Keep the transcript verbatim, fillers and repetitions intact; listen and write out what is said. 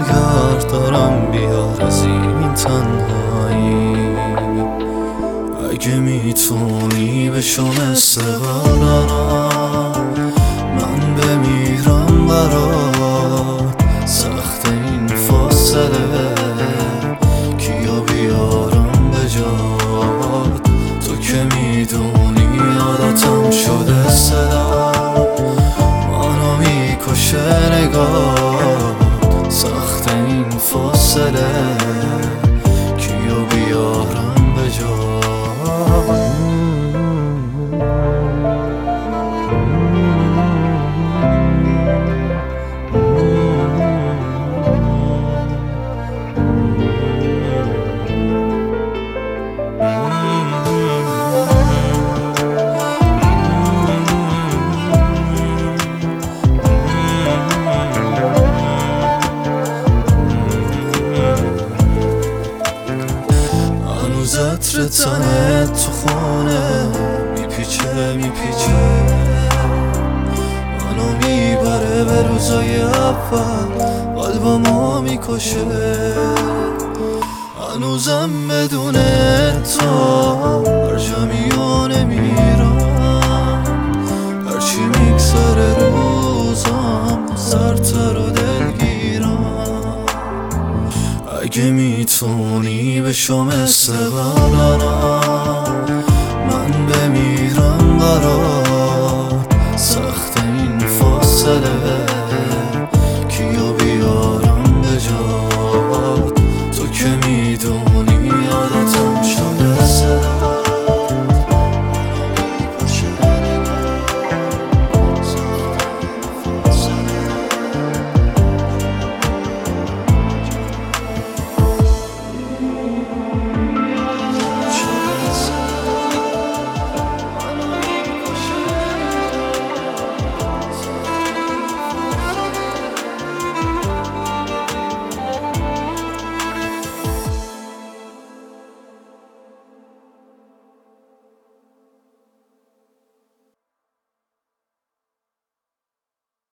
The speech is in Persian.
نگار دارم بیار از این تنهایی. اگه میتونی بشو مثل قبلا من بمیرم برات. سخت این فاصله کیا بیارم به جات. تو که میدونی عادتم شده صدا منو میکشه نگات. سخت این فاصله کیا بیارم به جات. عطر تنت تو خونه میپیچه میپیچه منو میبره به روزای اول قلبمو میکشه. هنوزم بدون تو هر جا میونه میرم. هرچی میگذره روزم سرتر و دلگیرم. اگه میتونی بشو مثل قبلا من بمیرم برات. سخت این فاصله